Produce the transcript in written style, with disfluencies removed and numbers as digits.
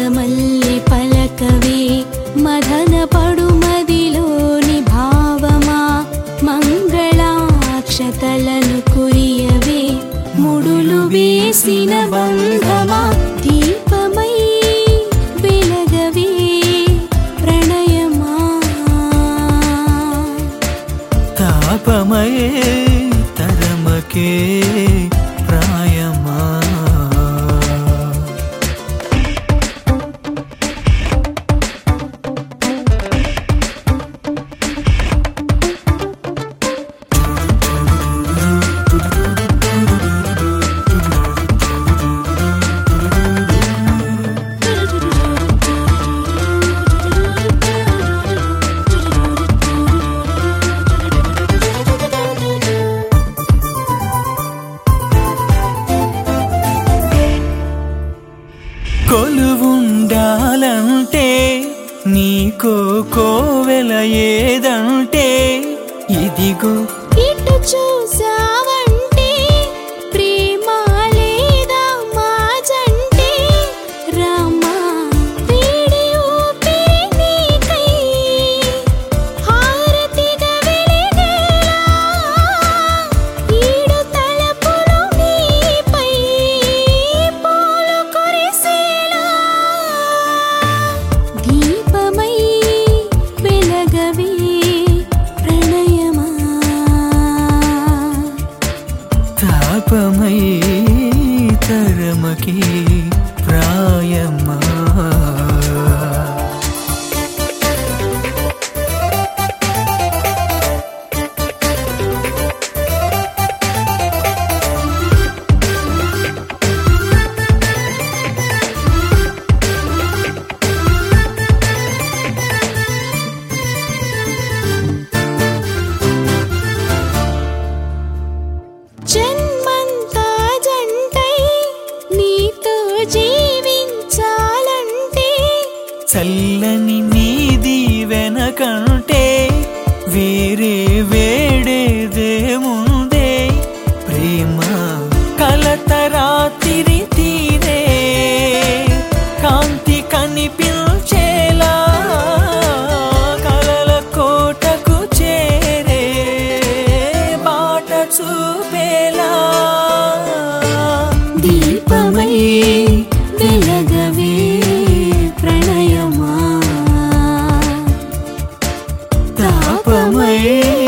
మల్లె పలకవే మదన పడుమదిలోని భావమా మంగళాక్షతలను కురియవే ముడులు వేసిన బంధమా దీపమై వెలగవే ప్రణయమా తాపమై తరమకే ప్రాయమా కొలువుండాలంటే నీకో కోవెల ఏదంటే ఇదిగో ఇటు చూసావంటే ప్రేమ లేదా మాజంటే రామా వీడి ఊపిరి నీకై హారతిగా వెలిగేలా ఈడు తలపులు నీపై పూలు కురిసేలా దీపమై వెలగవే ప్రణయమా తాపమై తరమకి ప్రాయమా జన్మంతా జంటై నీతో జీవించాలంటే చల్లని నీది వెనకంటే వేరే వేడేదేముందే ప్రేమ కలత రాత్రి తీరే కాంతి కనిపించేలా కలల కోటకు చేరే బాట చూపేలా దీపమై వెలగవే ప్రణయమా తాపమై